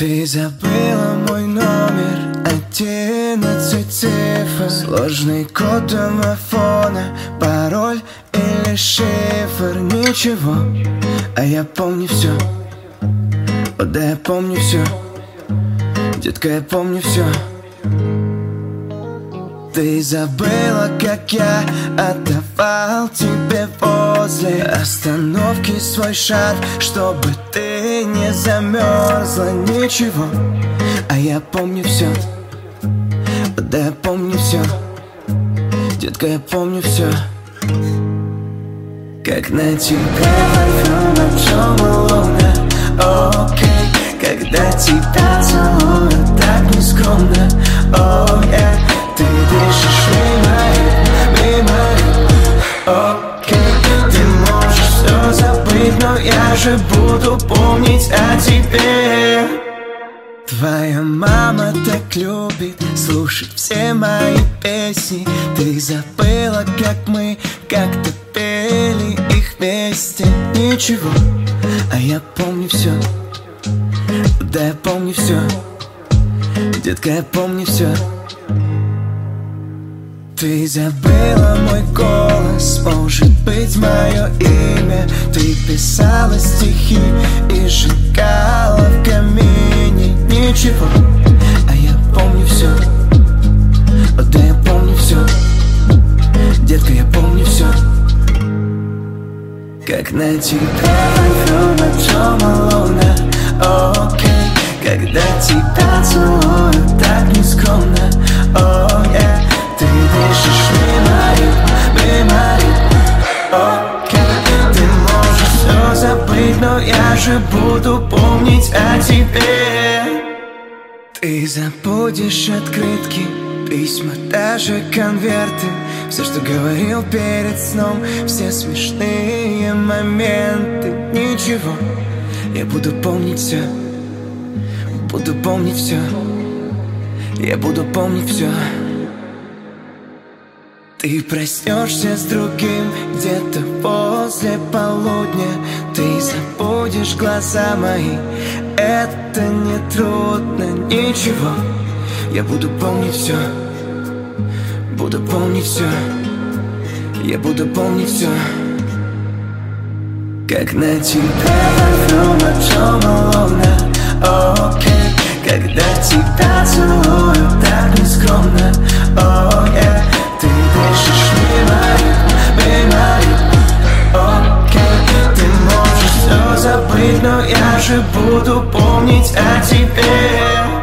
Ты забыла мой номер, 11 цифр, сложный код домофона, пароль или шифр. Ничего, а я помню все. О, да, я помню все. Детка, я помню все. Ты забыла, как я отдавал тебе возле остановки свой шарф, чтобы ты не замерзла. Ничего, а я помню все. Да, я помню все. Детка, я помню все. Как на тебе парфюм от Джо Малона. Окей, когда тебя целую так нескромно. О, yeah. Ты дышишь мимо, окей. Ты можешь все забыть, но я же буду помнить о тебе. Твоя мама так любит слушать все мои песни. Ты забыла, как мы как-то пели их вместе. Ничего, а я помню все. Да, я помню все. Детка, я помню все. Ты забыла мой голос, может быть, мое имя. Ты писала стихи и сжигала в камине. Ничего, а я помню все. О, да, я помню все. Детка, я помню все. Как на тебе парфюм от Джо Малона. Окей, когда тебя целую так нескромно. О, yeah. Ты дышишь мимо, окей. Ты можешь все забыть, но я же буду помнить о тебе. Ты забудешь открытки, письма, даже конверты, все, что говорил перед сном, все смешные моменты. Ничего, я буду помнить все. Буду помнить все. Я буду помнить все. Ты проснешься с другим где-то после полудня. Ты забудешь глаза мои, это не трудно. Ничего, я буду помнить все. Буду помнить все. Я буду помнить все. Как на тебе парфюм от Джо Малона. Окей, когда тебя целую так нескромно. О, yeah. Ты дышишь мимо, окей. Ты можешь все забыть, но я же буду помнить о тебе.